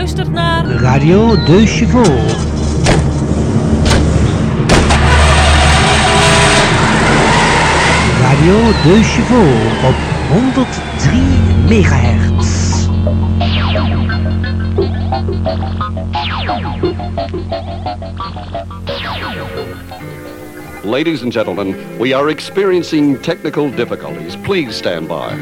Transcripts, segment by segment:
luistert naar Radio 2 Chevaux. Radio 2 Chevaux op 103 megahertz. Ladies and gentlemen, we are experiencing technical difficulties. Please stand by.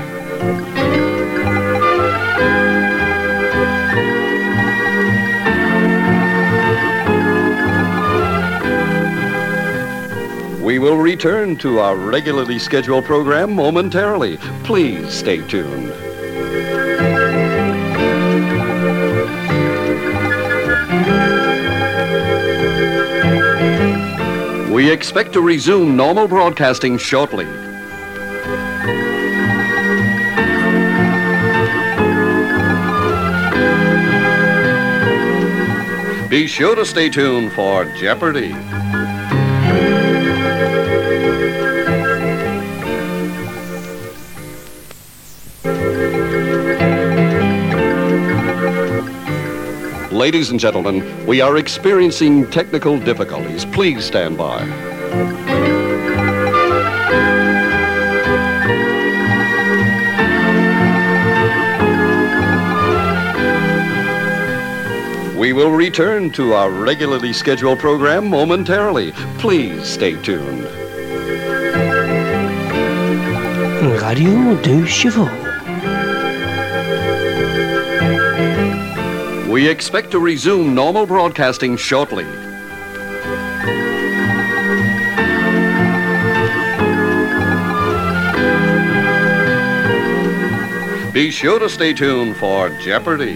We will return to our regularly scheduled program momentarily. Please stay tuned. We expect to resume normal broadcasting shortly. Be sure to stay tuned for Jeopardy! Ladies and gentlemen, we are experiencing technical difficulties. Please stand by. We will return to our regularly scheduled program momentarily. Please stay tuned. Radio 2 Chevaux. We expect to resume normal broadcasting shortly. Be sure to stay tuned for Jeopardy!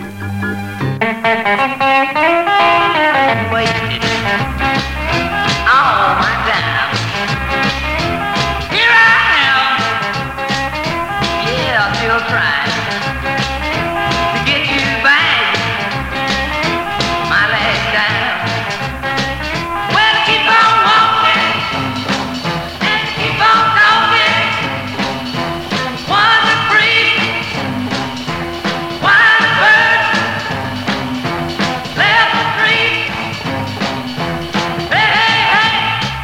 Wasted all my time. Here I am. Yeah, still trying to get you back. My last time. Well, keep on walking and keep on talking. One free, one bird. Left the tree. Hey, hey, hey.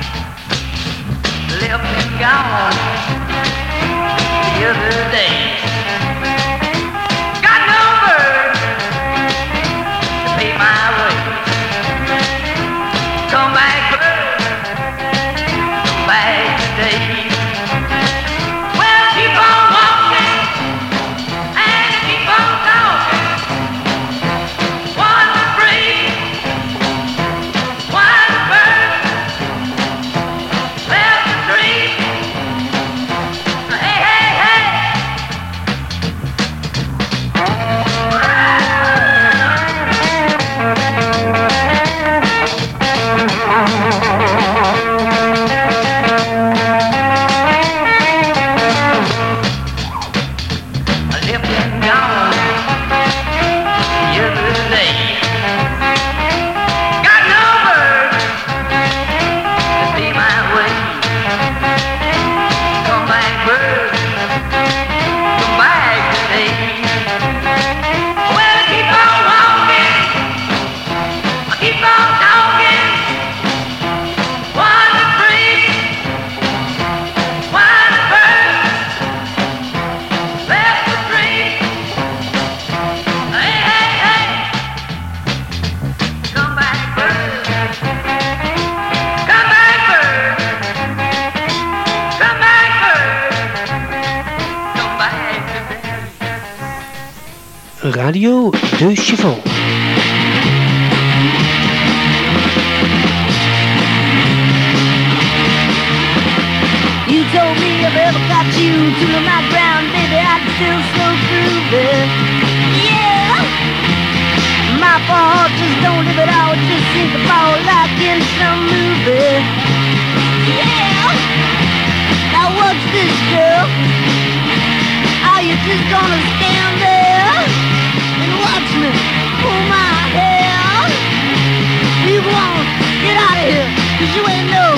Left and gone the other day. Got no bird to pay my way. Come back, bird. Come back today. Well, keep on walking and keep on talking. One free, one bird, left the tree. Hey, hey, hey. I left and gone the other day. Got no bird to see my way. Come back, bird. Come back today. Well, keep on walking. Keep on talking. One free, one bird. Left the tree. Hey, hey, hey. Come back, bird. Come back, bird. Come back, bird. Come back today. Radio 2 Chevaux. You told me if I ever got you to my ground, baby, I'd feel so groovy. Yeah, my fault, just don't live it out, just sink the ball like in some movie. Yeah, now what's this, girl? Are you just gonna stand there and watch me pull my hair? You won't get out of here, 'cause you ain't no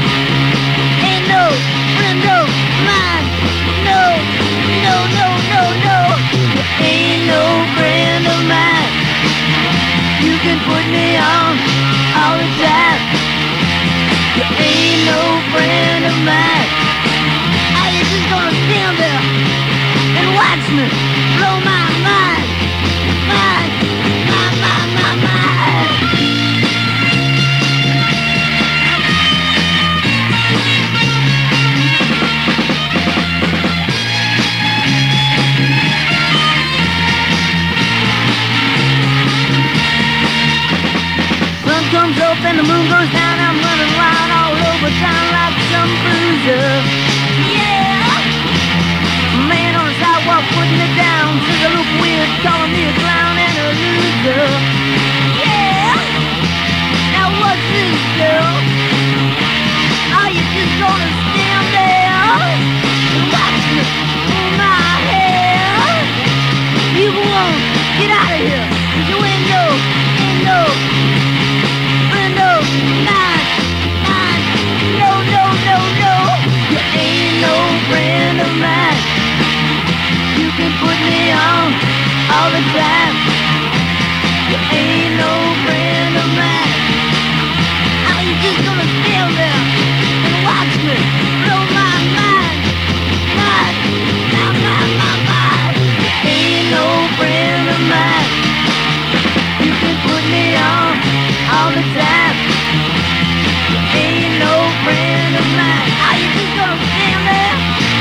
friend of mine. No, no, no, no, no. You ain't no friend of mine. me blow my mind. Mind, my mind. Sun comes up and the moon goes down. I'm running wild all over town like some bruiser. Yeah, man on the sidewalk putting it down. Says I look weird, calling me a clown and a loser. Yeah, now what's this, girl? Are you just gonna stand there and watch me pull my hair? You won't get out of here. 'Cause you ain't no friend of mine. No, you ain't no friend of mine. You can put me on all the time. You ain't no friend of mine. Are you just gonna stand there and watch me blow my mind? Mind. You ain't no friend of mine. You can put me on all the time. You ain't no friend of mine. Are you just gonna stand there?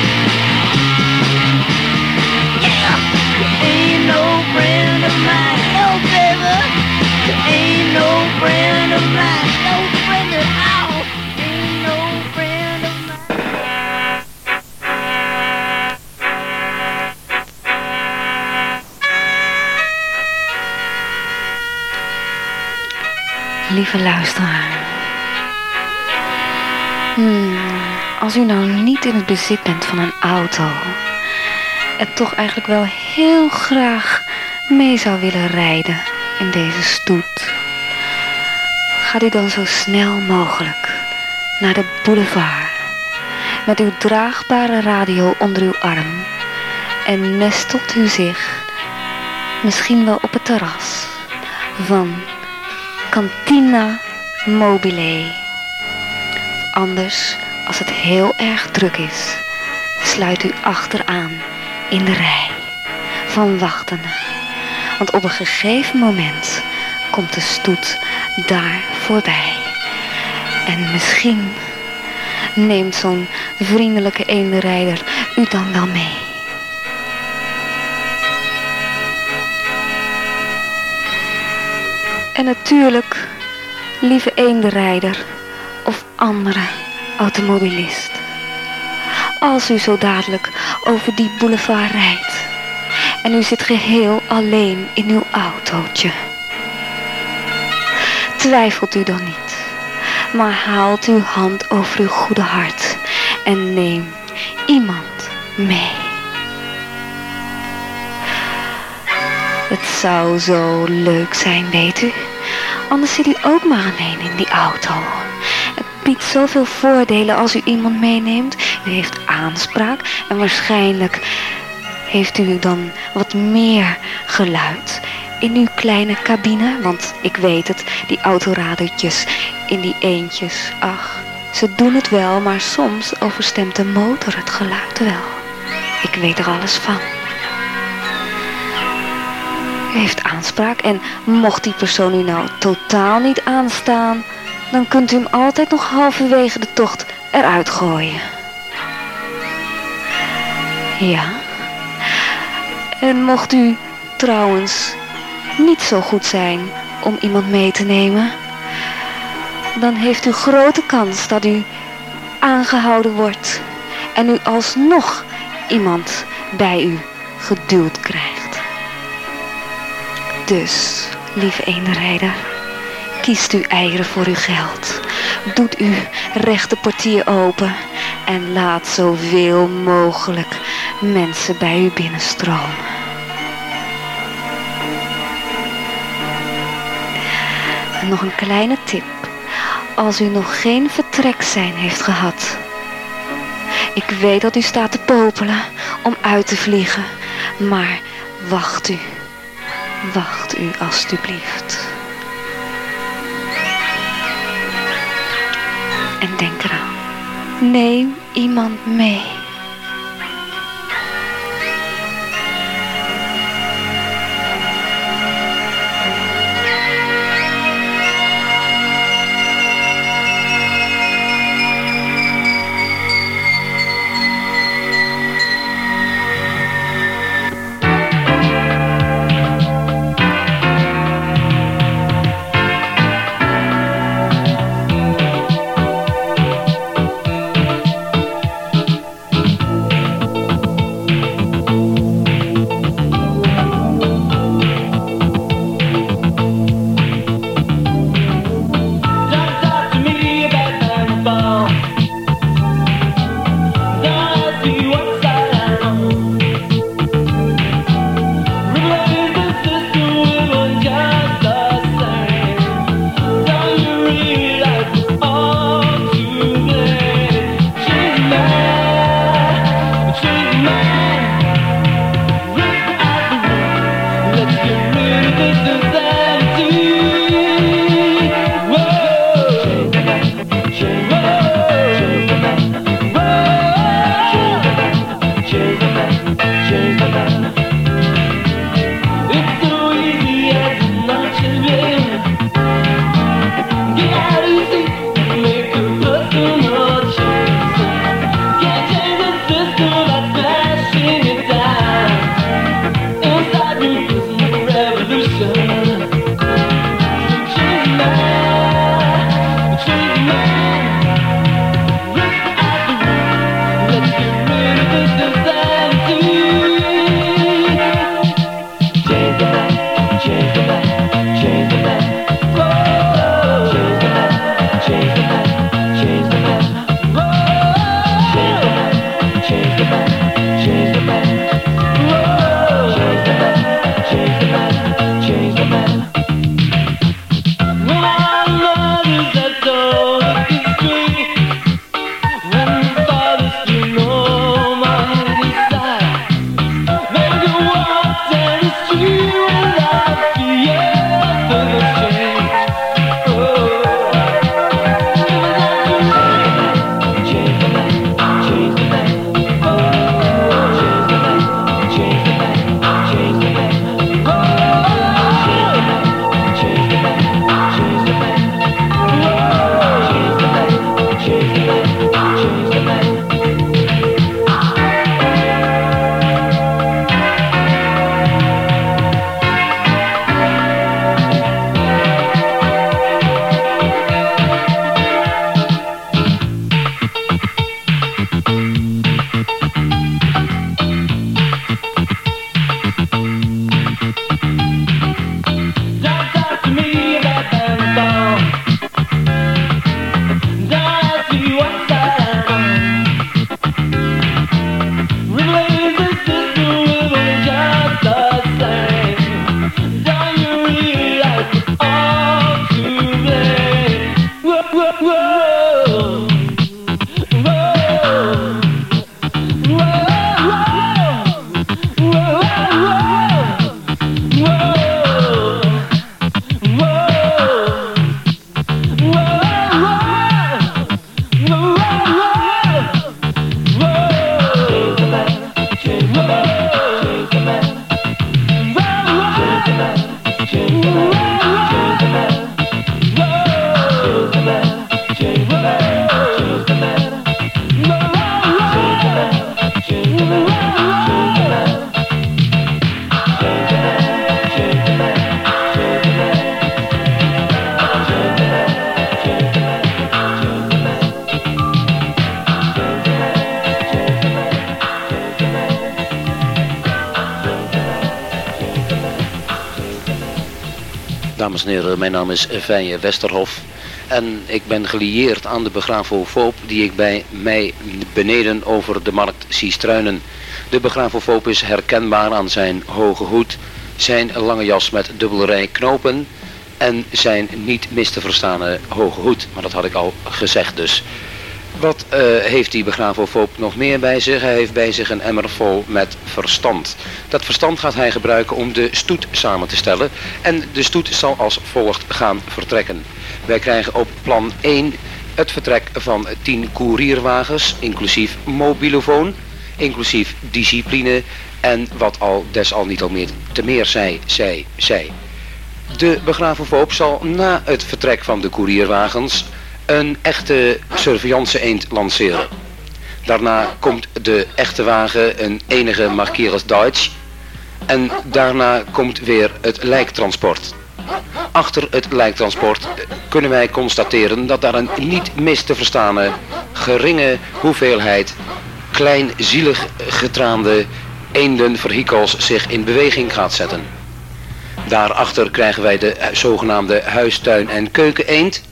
Yeah, you ain't no friend of mine. No, baby, you ain't no friend of mine. No friend at all. Ain't no friend of mine. Lieve luisteraar. Als u nou niet in het bezit bent van een auto en toch eigenlijk wel heel graag mee zou willen rijden in deze stoet, gaat u dan zo snel mogelijk naar de boulevard met uw draagbare radio onder uw arm en nestelt u zich misschien wel op het terras van Cantina Mobile. Anders, als het heel erg druk is, sluit u achteraan in de rij van wachtenden. Want op een gegeven moment komt de stoet daar voorbij. En misschien neemt zo'n vriendelijke eendenrijder u dan wel mee. En natuurlijk, lieve eendenrijder of andere automobilist, als u zo dadelijk over die boulevard rijdt en u zit geheel alleen in uw autootje, twijfelt u dan niet, maar haalt uw hand over uw goede hart en neem iemand mee. Het zou zo leuk zijn, weet u. Anders zit u ook maar alleen in die auto. Het biedt zoveel voordelen als u iemand meeneemt. U heeft aanspraak en waarschijnlijk heeft u dan wat meer geluid in uw kleine cabine. Want ik weet het, die autoradertjes in die eentjes, ach, ze doen het wel, maar soms overstemt de motor het geluid wel. Ik weet er alles van. U heeft aanspraak en mocht die persoon u nou totaal niet aanstaan, dan kunt u hem altijd nog halverwege de tocht eruit gooien. Ja. En mocht u trouwens niet zo goed zijn om iemand mee te nemen, dan heeft u grote kans dat u aangehouden wordt en u alsnog iemand bij u geduwd krijgt. Dus, lieve eendenrijder, kiest uw eieren voor uw geld. Doet uw rechterportier open en laat zoveel mogelijk mensen bij u binnenstromen. En nog een kleine tip. Als u nog geen vertreksein heeft gehad. Ik weet dat u staat te popelen om uit te vliegen, maar wacht u. Wacht u alstublieft. En denk eraan. Neem iemand mee. Dames en heren, mijn naam is Fije Westerhof en ik ben gelieerd aan de begrafofoop die ik bij mij beneden over de markt zie struinen. De begrafofoop is herkenbaar aan zijn hoge hoed, zijn lange jas met dubbele rij knopen en zijn niet mis te verstane hoge hoed. Maar dat had ik al gezegd dus. Wat heeft die begrafofoop nog meer bij zich? Hij heeft bij zich een emmer vol met verstand. Dat verstand gaat hij gebruiken om de stoet samen te stellen. En de stoet zal als volgt gaan vertrekken. Wij krijgen op plan 1 het vertrek van 10 koerierwagens, inclusief mobilofoon, inclusief discipline en wat al desalniettemin al meer te meer zij. De begrafofoop zal na het vertrek van de koerierwagens een echte surveillance eend lanceren. Daarna komt de echte wagen, een enige Markieres Deutsch. En daarna komt weer het lijktransport. Achter het lijktransport kunnen wij constateren dat daar een niet mis te verstane geringe hoeveelheid klein zielig getraande eendenvehikels zich in beweging gaat zetten. Daarachter krijgen wij de zogenaamde huistuin- en keukeneend.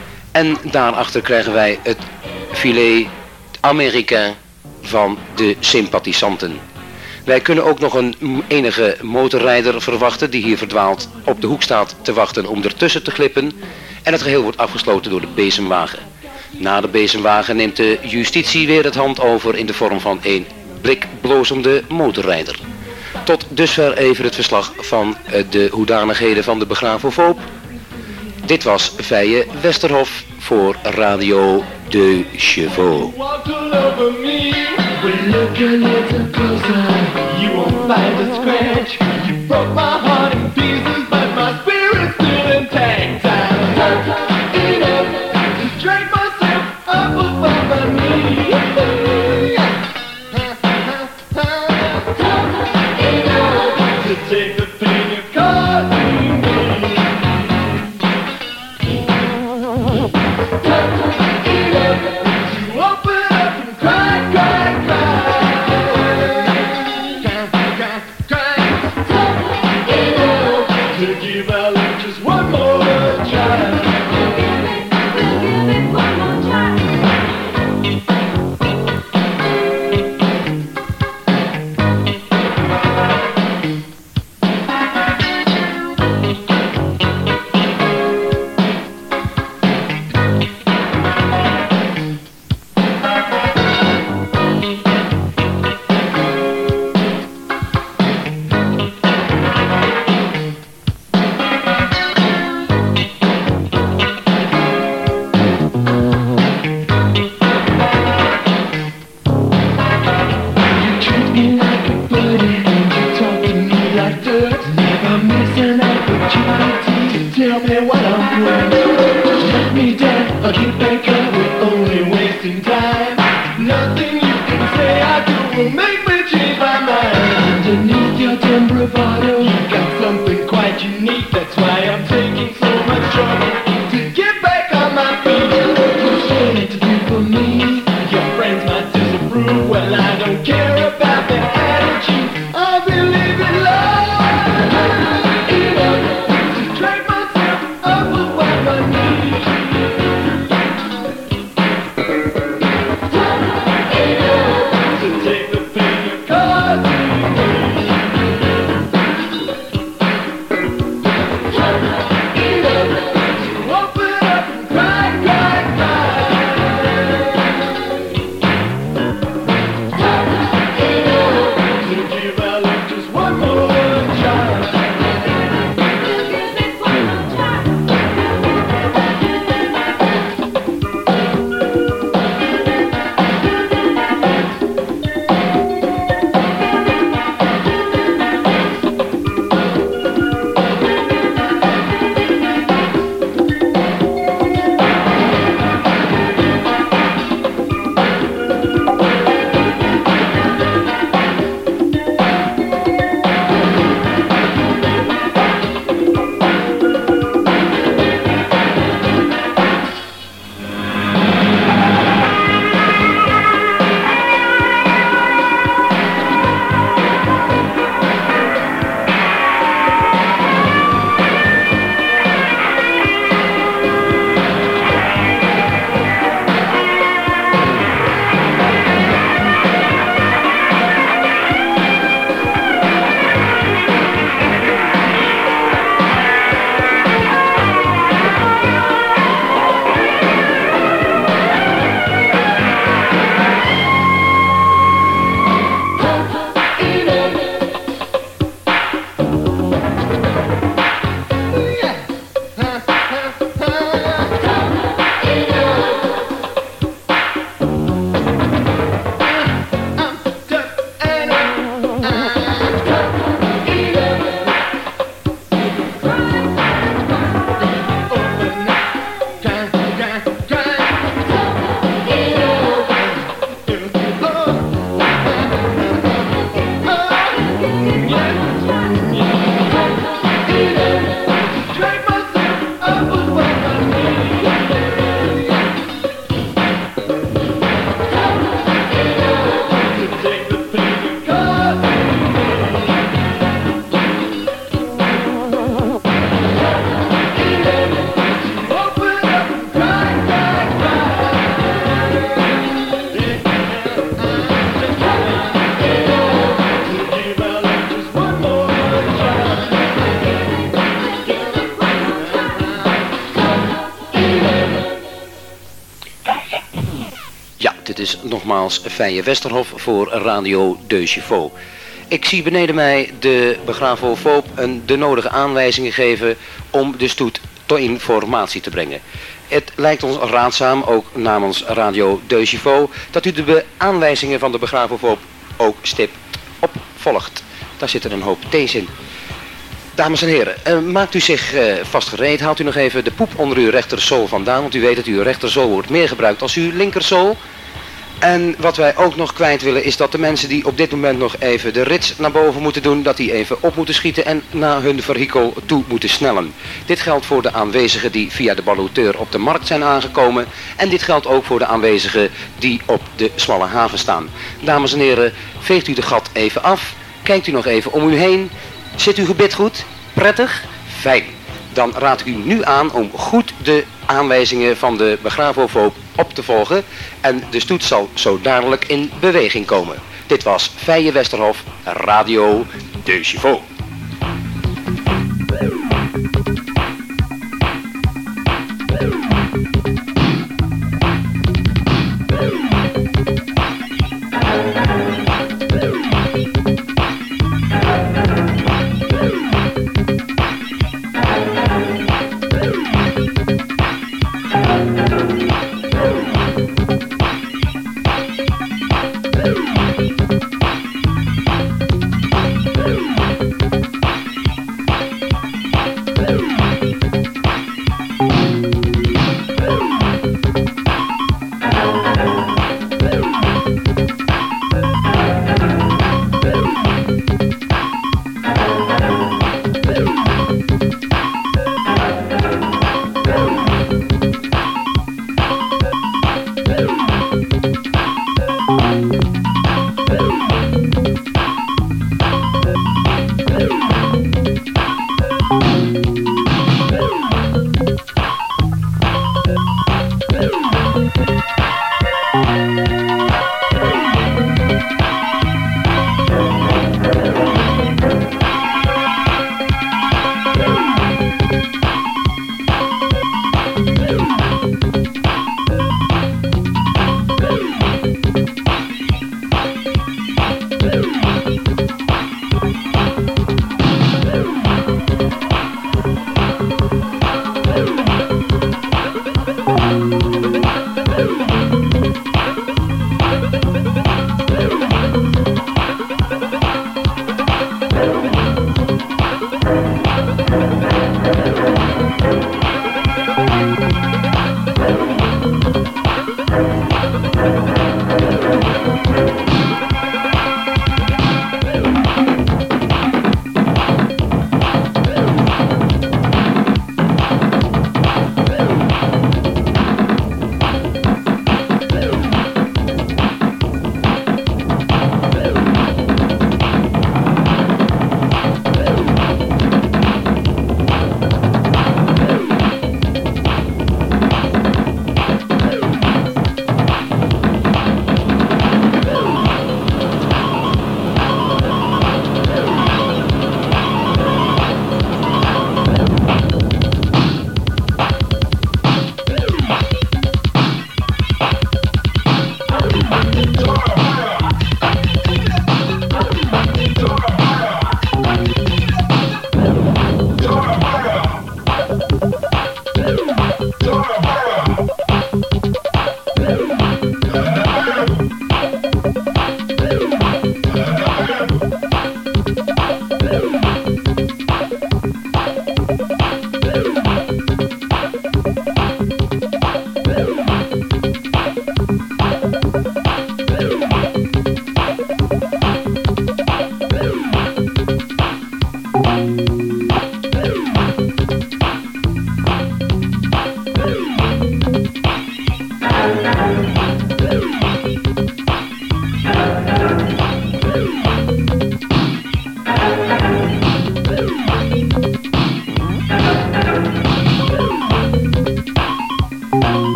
En daarachter krijgen wij het filet américain van de sympathisanten. Wij kunnen ook nog een enige motorrijder verwachten die hier verdwaald op de hoek staat te wachten om ertussen te glippen. En het geheel wordt afgesloten door de bezemwagen. Na de bezemwagen neemt de justitie weer het hand over in de vorm van een blikblozende motorrijder. Tot dusver even het verslag van de hoedanigheden van de begrafofoop. Dit was Fije Westerhof voor Radio De Chevaux. nogmaals Fije Westerhof voor Radio De Chivaux. Ik zie beneden mij de begraafhof Voop de nodige aanwijzingen geven om de stoet tot informatie te brengen. Het lijkt ons raadzaam, ook namens Radio De Chivaux, dat u de aanwijzingen van de begraafhof Voop ook stipt opvolgt. Daar zit er een hoop T's in. Dames en heren, maakt u zich vast gereed. Haalt u nog even de poep onder uw rechterzool vandaan. Want u weet dat uw rechterzool wordt meer gebruikt als uw linkerzool. En wat wij ook nog kwijt willen is dat de mensen die op dit moment nog even de rits naar boven moeten doen, dat die even op moeten schieten en naar hun vehikel toe moeten snellen. Dit geldt voor de aanwezigen die via de balloteur op de markt zijn aangekomen. En dit geldt ook voor de aanwezigen die op de smalle haven staan. Dames en heren, veegt u de gat even af. Kijkt u nog even om u heen. Zit uw gebit goed? Prettig? Fijn. Dan raad ik u nu aan om goed de aanwijzingen van de begraafhof op te volgen. En de stoet zal zo dadelijk in beweging komen. Dit was Fije Westerhof, Radio De Chivaux.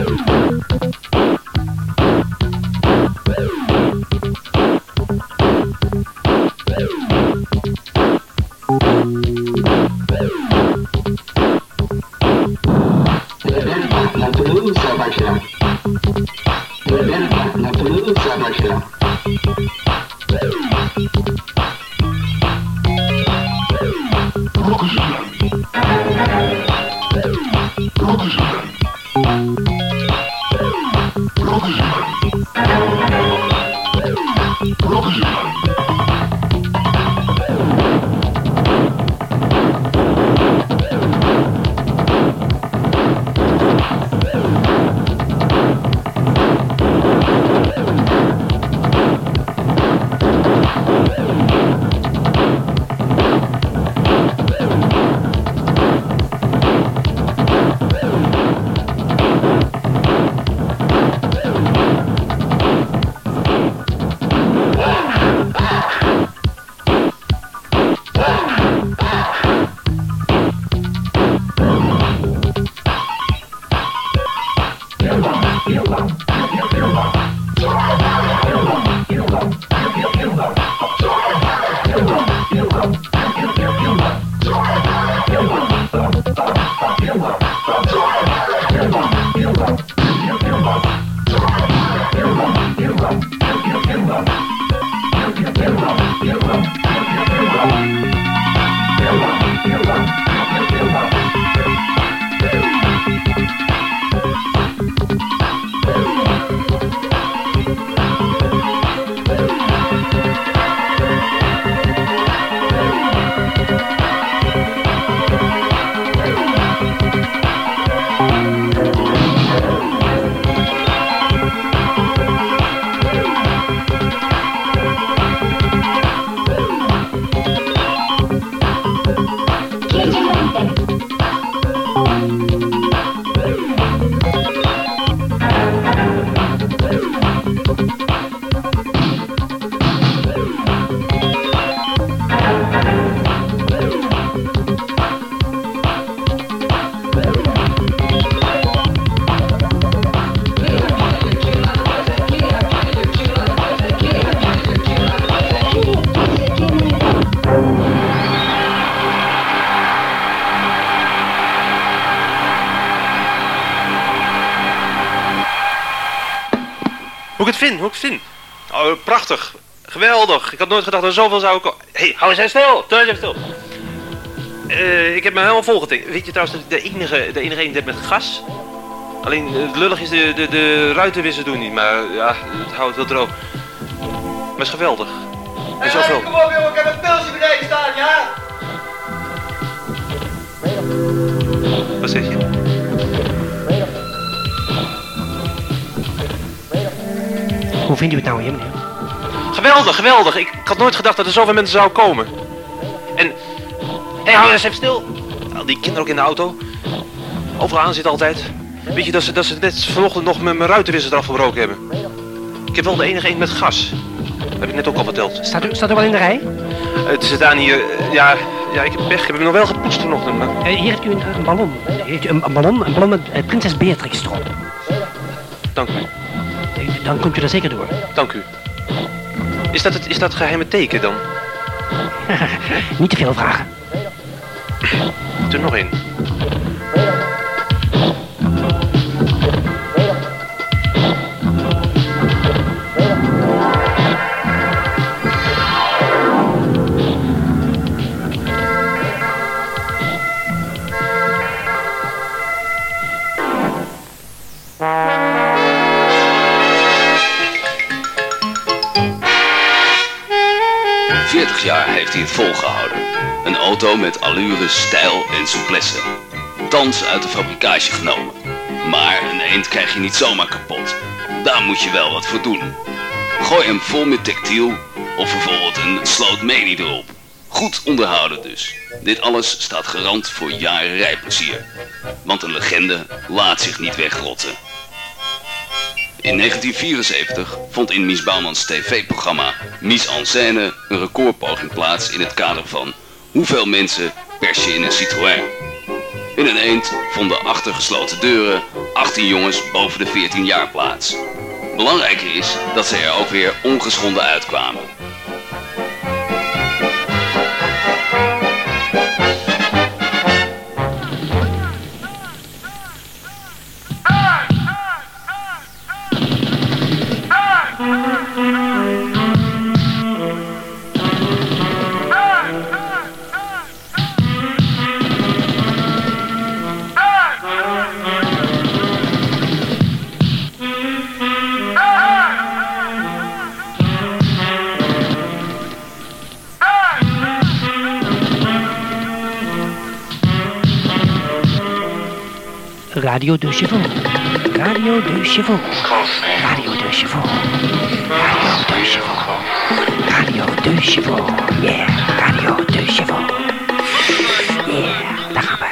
Hoe ik het vind? Oh, prachtig. Geweldig. Ik had nooit gedacht dat er zoveel zou komen. Hé, hou eens stil. Ik heb me helemaal volgetekend. Weet je trouwens, de enige een met gas? Alleen het lullig is de ruitenwissers doen niet, maar ja, het houdt wel droog. Maar het is geweldig. En zoveel. Kom op jongen, ik heb een pilsje beneden staan, ja? Wat zeg je? Hoe vindt u het nou hier, meneer? Geweldig. Ik had nooit gedacht dat er zoveel mensen zouden komen. En... Hé, hou eens even stil. Al die kinderen ook in de auto. Overal aan zitten altijd. Weet je dat ze net vanochtend nog mijn ruitenwissers eraf gebroken hebben? Ik heb wel de enige een met gas. Dat heb ik net ook al verteld. Staat u wel in de rij? Ze staan hier... Ja, ik heb pech. Ik heb hem nog wel gepoetst vanochtend. Maar... Hier hebt u een ballon. Hier heeft u een ballon met prinses Beatrix erop. Dank u. Dan komt u er zeker door. Dank u. Is dat geheime teken dan? Niet te veel vragen. Er nog één. Jaar heeft hij het volgehouden. Een auto met allure, stijl en souplesse. Thans uit de fabrikage genomen. Maar een eend krijg je niet zomaar kapot. Daar moet je wel wat voor doen. Gooi hem vol met textiel of bijvoorbeeld een sloot medi erop. Goed onderhouden dus. Dit alles staat garant voor jaren rijplezier. Want een legende laat zich niet wegrotten. In 1974 vond in Mies Bouwmans tv-programma Mise en Scène een recordpoging plaats in het kader van hoeveel mensen pers je in een Citroën. In een eend vonden achter gesloten deuren 18 jongens boven de 14 jaar plaats. Belangrijker is dat ze er ook weer ongeschonden uitkwamen. Radio de Chevaux. Radio de Chevaux. Radio de Chevaux. Radio de Chevaux. Radio de Chevaux. Yeah, Radio de Chevaux. Yeah, daar gaan we.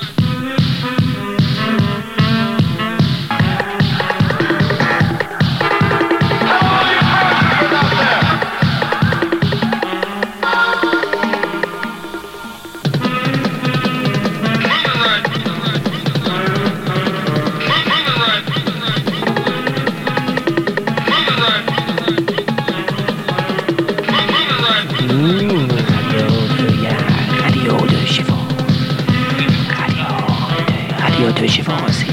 Radio de Chevaux aussi.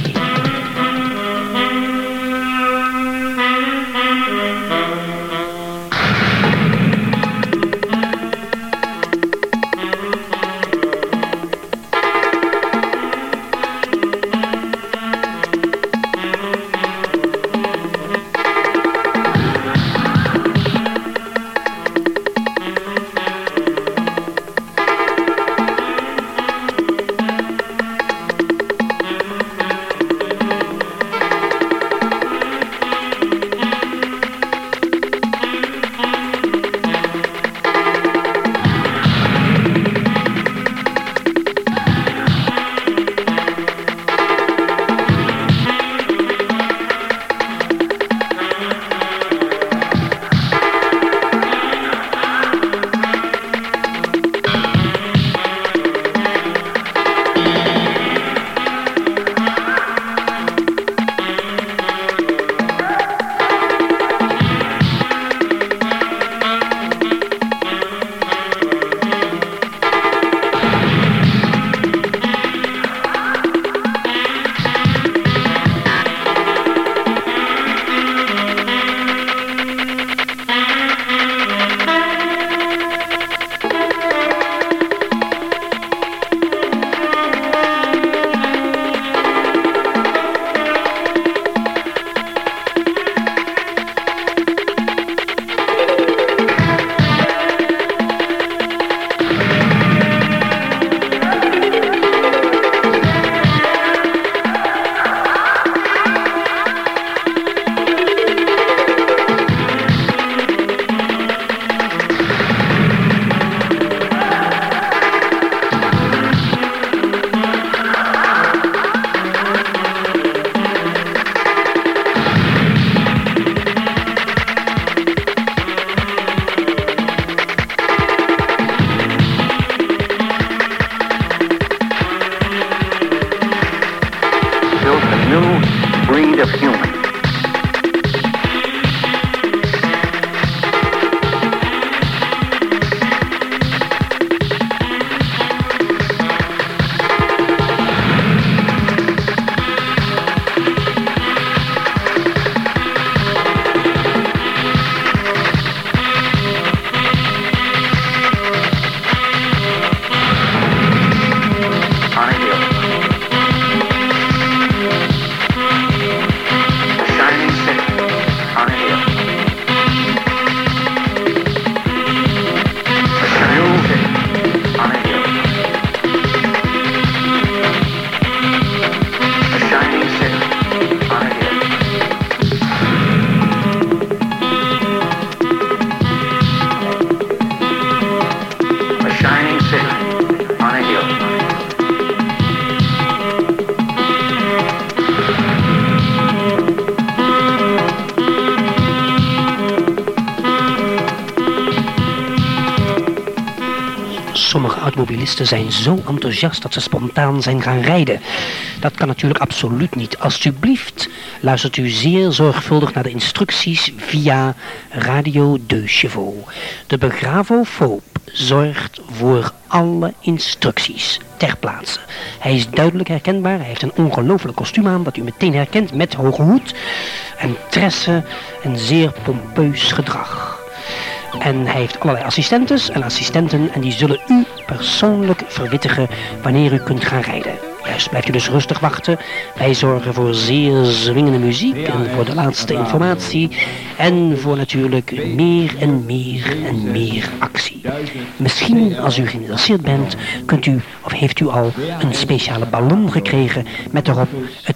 Sommige automobilisten zijn zo enthousiast dat ze spontaan zijn gaan rijden. Dat kan natuurlijk absoluut niet. Alsjeblieft, luistert u zeer zorgvuldig naar de instructies via Radio 2 Chevaux. De Begravofoop zorgt voor alle instructies ter plaatse. Hij is duidelijk herkenbaar. Hij heeft een ongelooflijk kostuum aan dat u meteen herkent met hoge hoed en tressen en zeer pompeus gedrag. En hij heeft allerlei assistenten en die zullen u persoonlijk verwittigen wanneer u kunt gaan rijden. Juist, blijft u dus rustig wachten. Wij zorgen voor zeer zwingende muziek en voor de laatste informatie. En voor natuurlijk meer en meer actie. Misschien, als u geïnteresseerd bent, kunt u of heeft u al een speciale ballon gekregen met daarop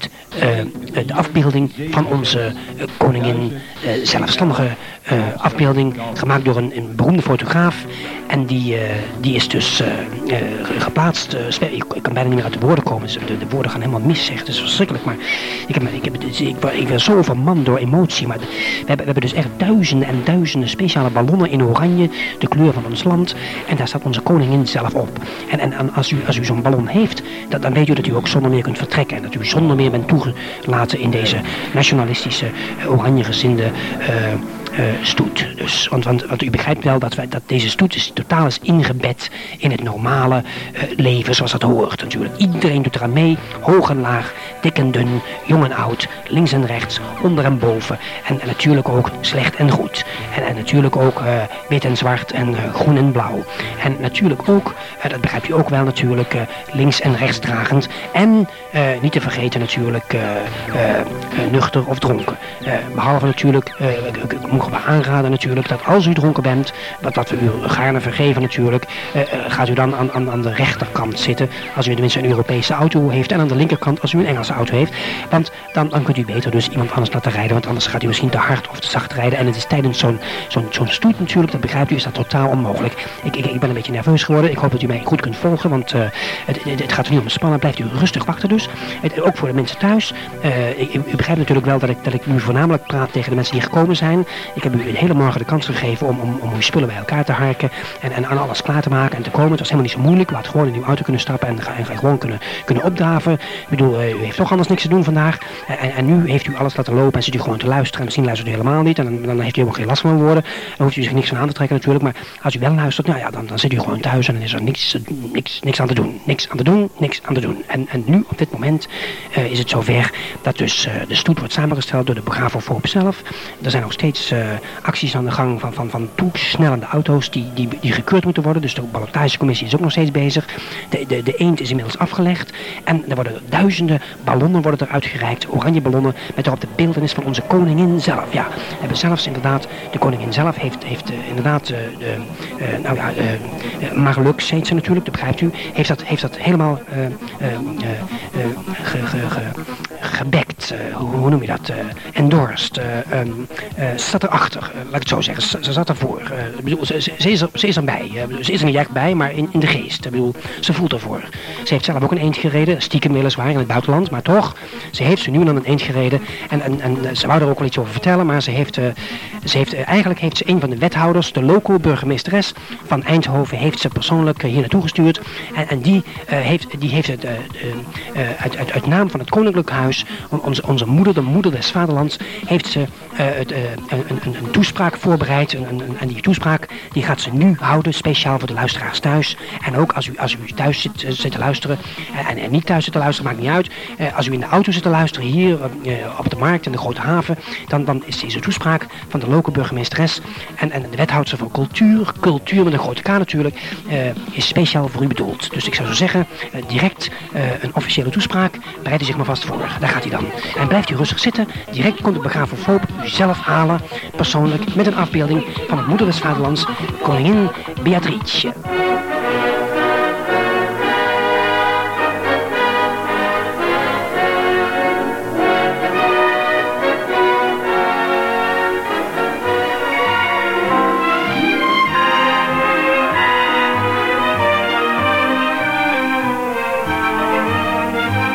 de afbeelding van onze koningin, zelfstandige afbeelding, gemaakt door een beroemde fotograaf. En die is dus geplaatst. Ik kan bijna niet meer uit de woorden komen. De woorden gaan helemaal mis, zeg. Het is verschrikkelijk. Maar ik ben zo overmand door emotie. Maar we hebben dus echt duizenden en duizenden speciale ballonnen in oranje. De kleur van ons land. En daar staat onze koningin zelf op. En als u zo'n ballon heeft, dan weet u dat u ook zonder meer kunt vertrekken. En dat u zonder meer bent toegelaten in deze nationalistische, oranjegezinde stoet. Dus, want u begrijpt wel dat deze stoet totaal is ingebed in het normale leven zoals dat hoort natuurlijk. Iedereen doet eraan mee, hoog en laag, dik en dun, jong en oud, links en rechts, onder en boven. En natuurlijk ook slecht en goed. En natuurlijk ook wit en zwart en groen en blauw. En natuurlijk ook, dat begrijpt u ook wel natuurlijk, links en rechts dragend. En niet te vergeten natuurlijk nuchter of dronken. Behalve natuurlijk, ik moet wel aanraden natuurlijk, dat als u dronken bent, dat we u gaarne vergeven natuurlijk, gaat u dan aan de rechterkant zitten, als u tenminste een Europese auto heeft, en aan de linkerkant als u een Engelse auto heeft, want dan kunt u beter dus iemand anders laten rijden, want anders gaat u misschien te hard of te zacht rijden, en het is tijdens zo'n stoet natuurlijk, dat begrijpt u, is dat totaal onmogelijk. Ik ben een beetje nerveus geworden, ik hoop dat u mij goed kunt volgen, want het gaat er niet om spannen, blijft u rustig wachten dus, ook voor de mensen thuis. U begrijpt natuurlijk wel dat ik nu voornamelijk praat tegen de mensen die gekomen zijn. Ik heb u de hele morgen de kans gegeven om uw spullen bij elkaar te harken en aan alles klaar te maken en te komen. Het was helemaal niet zo moeilijk. U had gewoon in uw auto kunnen stappen en gewoon kunnen opdraven. Ik bedoel, u heeft toch anders niks te doen vandaag. En nu heeft u alles laten lopen en zit u gewoon te luisteren. En misschien luistert u helemaal niet en dan heeft u helemaal geen last van woorden. Dan hoeft u zich niks van aan te trekken natuurlijk. Maar als u wel luistert, nou ja, dan zit u gewoon thuis en dan is er niks aan te doen. Niks aan te doen. En nu, op dit moment, is het zover dat dus de stoet wordt samengesteld door de Begravofoop zelf. Er zijn nog steeds acties aan de gang van toesnellende auto's die gekeurd moeten worden. Dus de ballotagecommissie is ook nog steeds bezig. De eend is inmiddels afgelegd. En er worden duizenden ballonnen worden eruit gereikt. Oranje ballonnen met daarop de beeltenis van onze koningin zelf. Ja, we hebben zelfs inderdaad, de koningin zelf heeft inderdaad, Marlux heet ze natuurlijk, dat begrijpt u, heeft dat helemaal gebekt, hoe noem je dat, endorsed, zat erachter, laat ik het zo zeggen, ze zat ervoor. Ze is erbij, ze is er niet echt bij, maar in de geest. Ik bedoel, ze voelt ervoor. Ze heeft zelf ook een eend gereden, stiekem weliswaar in het buitenland, maar toch, ze heeft ze nu dan een eend gereden en ze wou er ook wel iets over vertellen, maar eigenlijk heeft ze een van de wethouders, de local burgemeesteres van Eindhoven, heeft ze persoonlijk hier naartoe gestuurd en die heeft het uit naam van het Koninklijk Huis, onze moeder, de moeder des vaderlands, heeft ze een toespraak voorbereid. En die toespraak die gaat ze nu houden, speciaal voor de luisteraars thuis. En ook als u thuis zit te luisteren en niet thuis zit te luisteren, maakt niet uit. Als u in de auto zit te luisteren, hier op de markt in de Grote Haven, dan is deze toespraak van de lokale burgemeesteres en de wethoudster van cultuur met een grote K natuurlijk, is speciaal voor u bedoeld. Dus ik zou zo zeggen, direct een officiële toespraak, bereidt u zich maar vast voor. Daar gaat hij dan. En blijft u rustig zitten, direct komt de Begravofoop u zelf halen, persoonlijk, met een afbeelding van het moeder des vaderlands, koningin Beatrice.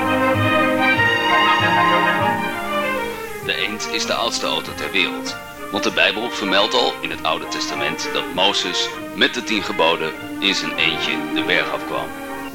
De eend is de oudste auto ter wereld. Want de Bijbel vermeldt al in het Oude Testament dat Mozes met de 10 geboden in zijn eentje de berg afkwam.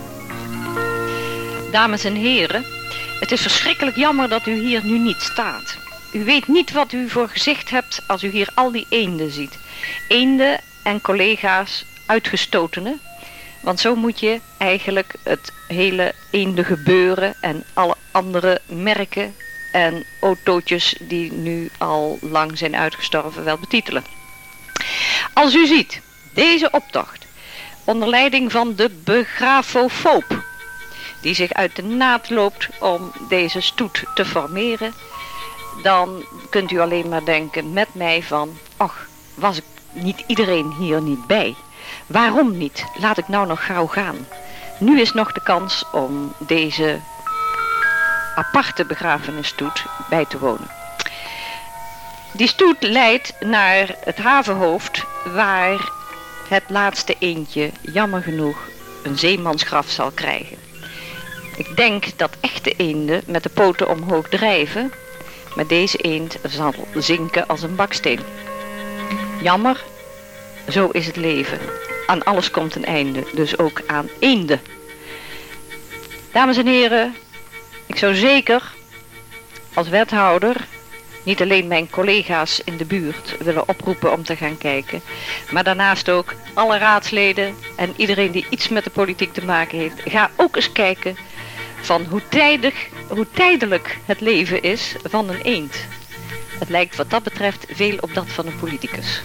Dames en heren, het is verschrikkelijk jammer dat u hier nu niet staat. U weet niet wat u voor gezicht hebt als u hier al die eenden ziet. Eenden en collega's, uitgestotenen. Want zo moet je eigenlijk het hele eendengebeuren en alle andere merken en autootjes die nu al lang zijn uitgestorven wel betitelen. Als u ziet deze optocht onder leiding van de begrafofoop, die zich uit de naad loopt om deze stoet te formeren, dan kunt u alleen maar denken met mij van, ach, was ik niet iedereen hier niet bij? Waarom niet? Laat ik nou nog gauw gaan. Nu is nog de kans om deze aparte begrafenisstoet bij te wonen. Die stoet leidt naar het havenhoofd waar het laatste eendje jammer genoeg een zeemansgraf zal krijgen. Ik denk dat echte eenden met de poten omhoog drijven, maar deze eend zal zinken als een baksteen. Jammer, zo is het leven. Aan alles komt een einde, dus ook aan eenden. Dames en heren, ik zou zeker als wethouder niet alleen mijn collega's in de buurt willen oproepen om te gaan kijken, maar daarnaast ook alle raadsleden en iedereen die iets met de politiek te maken heeft. Ga ook eens kijken van hoe tijdelijk het leven is van een eend. Het lijkt wat dat betreft veel op dat van een politicus.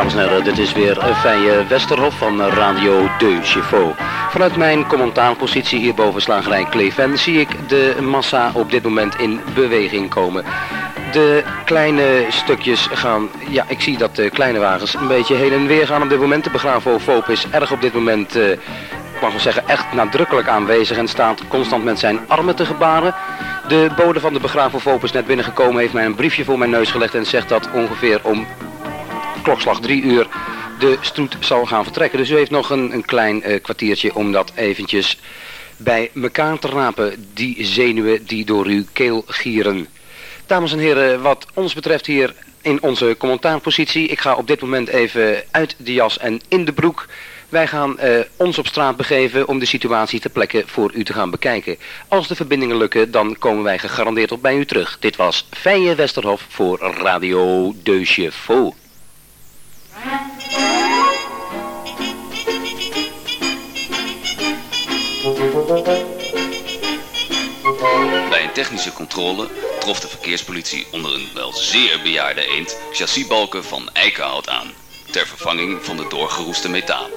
dames en heren, dit is weer Fijne Westerhof van Radio De Chevaux. Vanuit mijn commentaarpositie hier boven slagerij Kleven zie ik de massa op dit moment in beweging komen. De kleine stukjes gaan, ja, ik zie dat de kleine wagens een beetje heen en weer gaan op dit moment. De begraafhoofd is erg op dit moment, ik mag wel zeggen, echt nadrukkelijk aanwezig en staat constant met zijn armen te gebaren. De bode van de begraafhoofd is net binnengekomen, heeft mij een briefje voor mijn neus gelegd en zegt dat ongeveer om klokslag 3 uur de stoet zal gaan vertrekken. Dus u heeft nog een klein kwartiertje om dat eventjes bij elkaar te rapen, die zenuwen die door uw keel gieren. Dames en heren, wat ons betreft hier in onze commentaarpositie, ik ga op dit moment even uit de jas en in de broek. Wij gaan ons op straat begeven om de situatie ter plekke voor u te gaan bekijken. Als de verbindingen lukken, dan komen wij gegarandeerd op bij u terug. Dit was Fijne Westerhof voor Radio De Chevaux. Bij een technische controle trof de verkeerspolitie onder een wel zeer bejaarde eend chassisbalken van eikenhout aan, ter vervanging van de doorgeroeste metaal.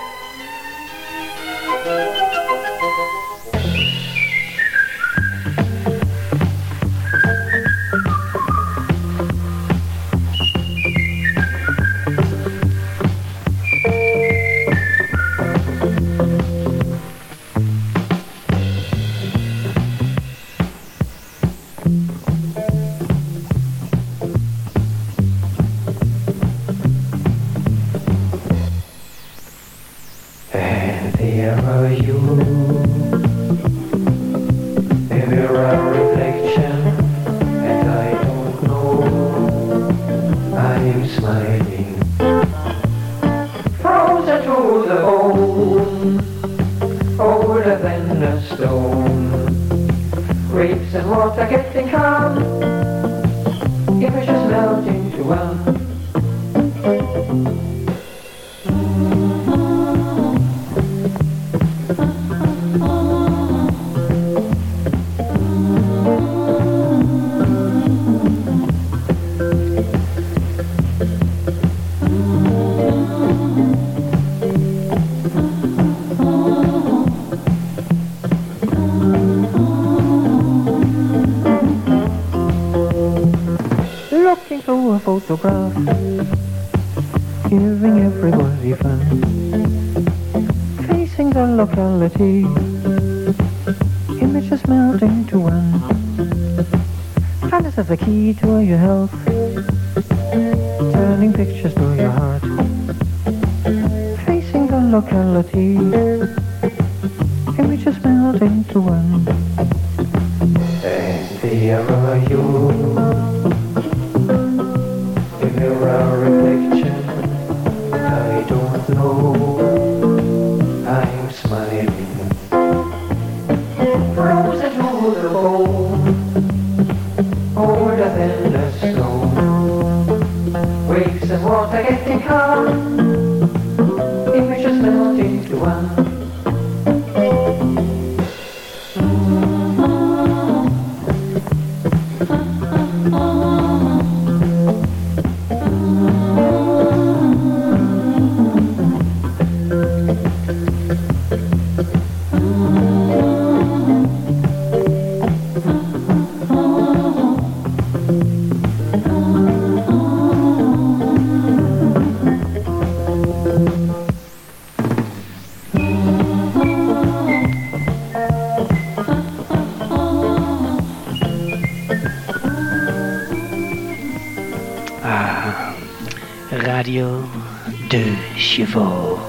Photograph, giving everybody fun, facing the locality, images melting to one. Fantasy is the key to your health, turning pictures to your heart, facing the locality, images melting to one. And there are you. Mirror reflection, I don't know, I'm smiling, frozen to the bone, older than the stone, waves and water getting calm, images melting to one. Radio De Chevaux.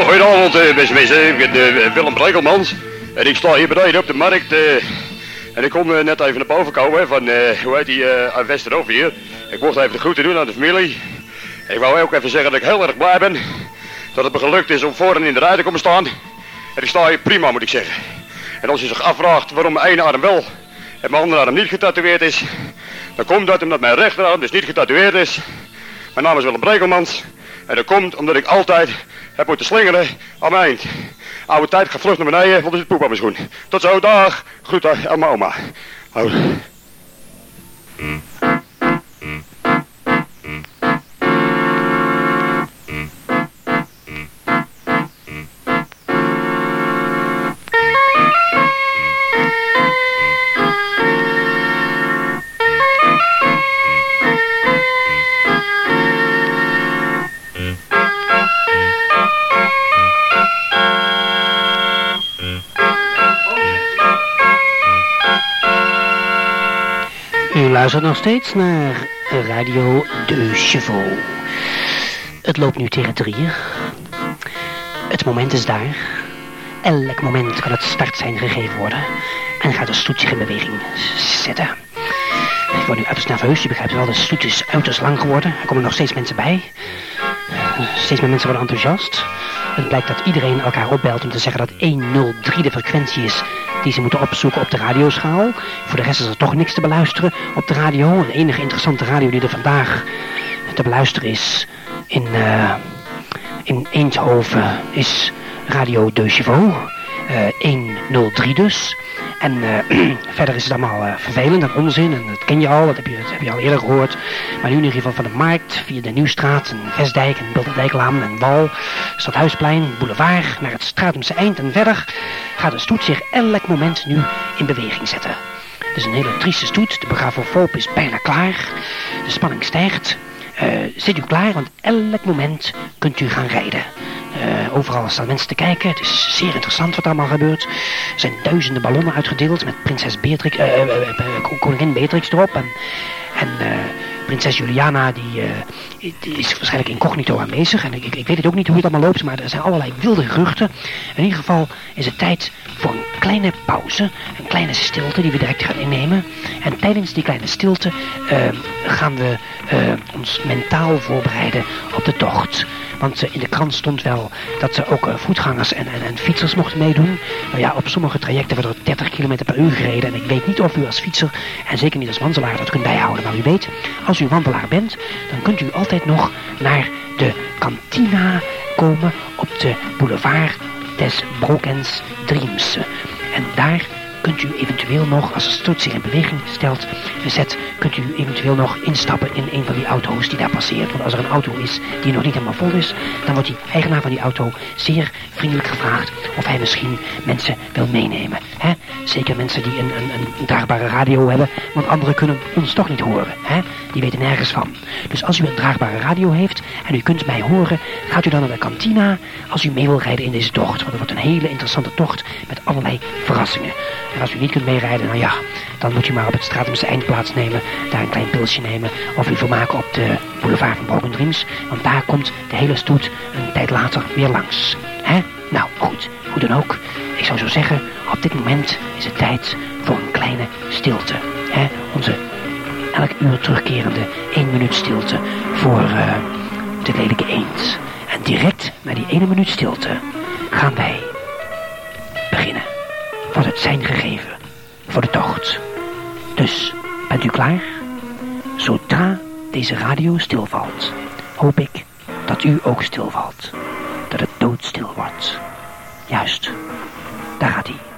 Goedenavond, beste mensen. Ik ben Willem Brekelmans. En ik sta hier beneden op de markt. En ik kom net even naar boven komen van, hoe heet die, uit Westerhof hier. Ik mocht even de groeten doen aan de familie. En ik wou ook even zeggen dat ik heel erg blij ben dat het me gelukt is om voorin in de rij te komen staan. En ik sta hier prima, moet ik zeggen. En als je zich afvraagt waarom mijn ene arm wel en mijn andere arm niet getatoeëerd is, dan komt dat omdat mijn rechterarm dus niet getatoeëerd is. Mijn naam is Willem Brekelmans. En dat komt omdat ik altijd heb moeten slingeren aan mijn eind. Oude tijd, ik ga vlug naar beneden, want er zit poep op mijn schoen. Tot zo, dag. Groeten aan mijn oma. Hou. U luistert nog steeds naar Radio de Chevaux. Het loopt nu tegen 3. Het moment is daar. Elk moment kan het startsein gegeven worden. En gaat de stoet zich in beweging zetten. Ik word nu uiterst nerveus. Je begrijpt wel, de stoet is uiterst lang geworden. Er komen nog steeds mensen bij. Steeds meer mensen worden enthousiast. Het blijkt dat iedereen elkaar opbelt om te zeggen dat 103 de frequentie is die ze moeten opzoeken op de radioschaal. Voor de rest is er toch niks te beluisteren op de radio. De enige interessante radio die er vandaag te beluisteren is in Eindhoven is Radio de Chevaux. 103 dus. En verder is het allemaal vervelend en onzin. En dat ken je al, dat heb je al eerder gehoord. Maar nu in ieder geval van de markt, via de Nieuwstraat en Vestdijk en Bilderdijklaan en Wal, Stadhuisplein, Boulevard, naar het Stratumse eind en verder gaat de stoet zich elk moment nu in beweging zetten. Het is een hele trieste stoet. De begrafofoop is bijna klaar. De spanning stijgt. Zit u klaar, want elk moment kunt u gaan rijden. Overal staan mensen te kijken. Het is zeer interessant wat er allemaal gebeurt. Er zijn duizenden ballonnen uitgedeeld met prinses Beatrix, koningin Beatrix erop. En prinses Juliana die is waarschijnlijk incognito aanwezig. En ik weet het ook niet hoe het allemaal loopt, maar er zijn allerlei wilde geruchten. In ieder geval is het tijd voor een kleine pauze, een kleine stilte die we direct gaan innemen. En tijdens die kleine stilte gaan we ons mentaal voorbereiden op de tocht. Want in de krant stond wel dat er ook voetgangers en fietsers mochten meedoen. Nou ja, op sommige trajecten wordt er 30 km per uur gereden. En ik weet niet of u als fietser en zeker niet als wandelaar dat kunt bijhouden. Maar u weet, als u wandelaar bent, dan kunt u altijd nog naar de kantina komen op de boulevard des Brokens Dreams. En daar kunt u eventueel nog, als de stoet zich in beweging zet, kunt u eventueel nog instappen in een van die auto's die daar passeert. Want als er een auto is die nog niet helemaal vol is, dan wordt die eigenaar van die auto zeer vriendelijk gevraagd of hij misschien mensen wil meenemen. Hè? Zeker mensen die een draagbare radio hebben, want anderen kunnen ons toch niet horen. Hè? Die weten nergens van. Dus als u een draagbare radio heeft en u kunt mij horen, gaat u dan naar de kantina als u mee wil rijden in deze tocht. Want het wordt een hele interessante tocht met allerlei verrassingen. En als u niet kunt meerijden, nou ja, dan moet u maar op het Stratumse eind plaatsnemen, daar een klein pilsje nemen of u vermaken op de boulevard van Broken Dreams, want daar komt de hele stoet een tijd later weer langs. Hè? Nou, goed. Hoe dan ook. Ik zou zo zeggen, op dit moment is het tijd voor een kleine stilte. Hè? Onze elk uur terugkerende 1 minuut stilte voor de lelijke eend. En direct na die 1 minuut stilte gaan wij beginnen. Wordt het sein gegeven voor de tocht. Dus, bent u klaar? Zodra deze radio stilvalt, hoop ik dat u ook stilvalt. Dat het doodstil wordt. Juist, daar gaat hij.